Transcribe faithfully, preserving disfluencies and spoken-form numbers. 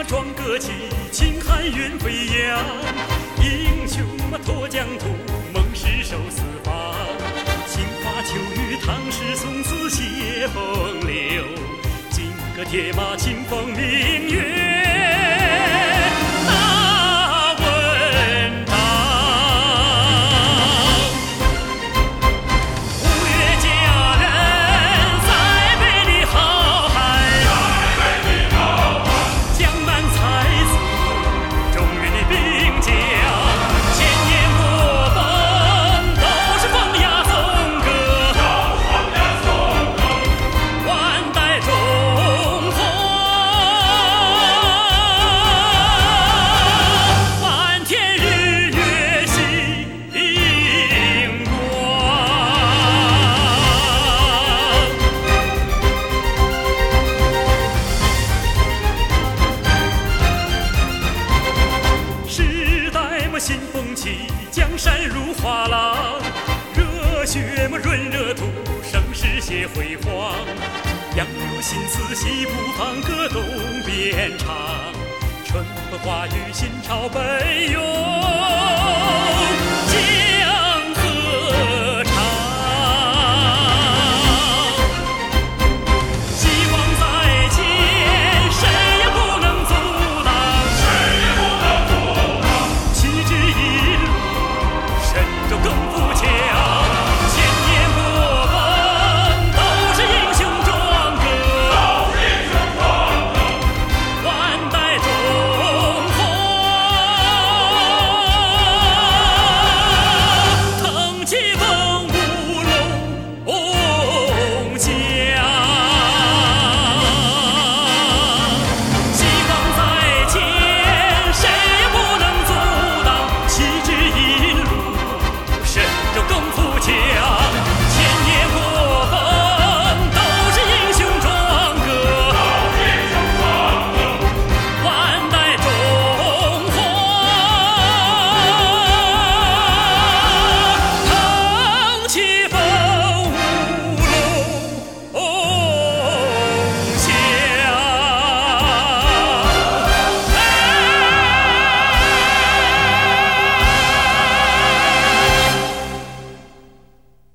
壮歌起，秦汉云飞扬，英雄嘛脱疆土，孟氏守四方。青花秋雨，唐诗宋词写风流，金戈铁马，秦风明月。新风起，江山如画廊，热血么润热土，盛世写辉煌。杨柳新词西不放，歌动边唱，春风化雨，新朝奔涌。